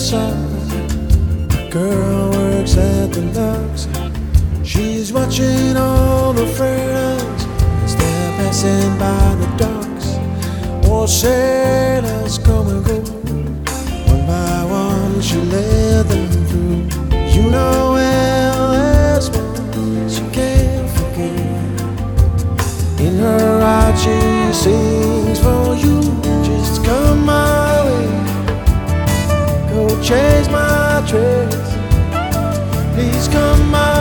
side. The girl works at the Lux. She's watching all the friends as they're passing by the docks. All sailors come and go. One by one she led them through. You know well there's one she can't forget. In her heart she sings for you. Just come my way, go chase my trails. Please come my